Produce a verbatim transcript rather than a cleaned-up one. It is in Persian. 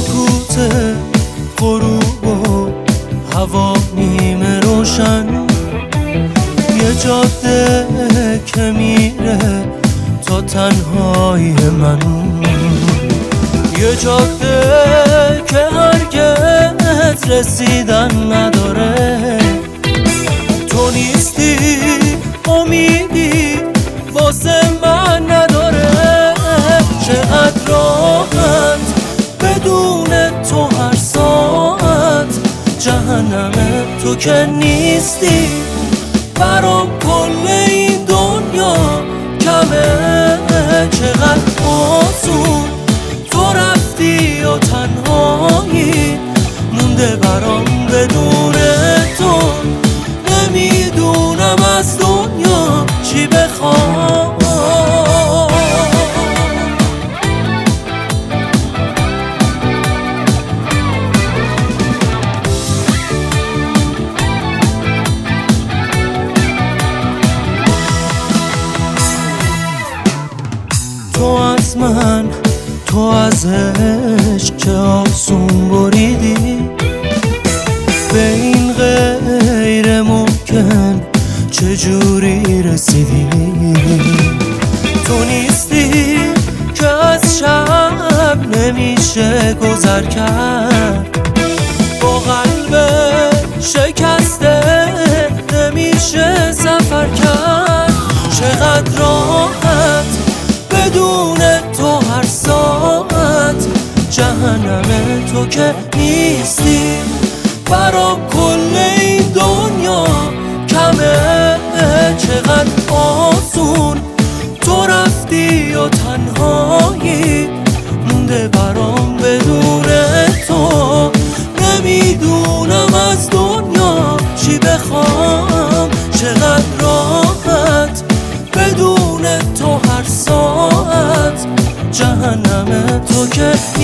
سکوت غروب و هوا نیمه روشن، یه جاده که میره تا تنهایی من، یه جاده که هرگز رسیدن نداره. تو نیستی امیدی واسه من نداره. چقدر راحت بدون تو هر ساعت جهنمه، تو که نیستی برام کل این دنیا کمه. چقدر آسون تو رفتی و تنهایی مونده برام بدون تو. نمیدونم از دنیا چی بخوام. تو از من، تو از عشق چه آسون بریدی، به این غیر ممکن چجوری رسیدی. تو نیستی که از شب نمیشه گذر کرد، با قلب شکسته نمیشه سفر کرد. چقدر راحت بدون تو هر ساعت جهنمه، تو که نیستی برام کل این دنیا کمه. چقدر آسون تو رفتی و تنهایی مونده برام بدون تو. نمیدونم از دنیا چی بخوام. چقدر راحت بدون تو هر ساعت جهنمه، تو که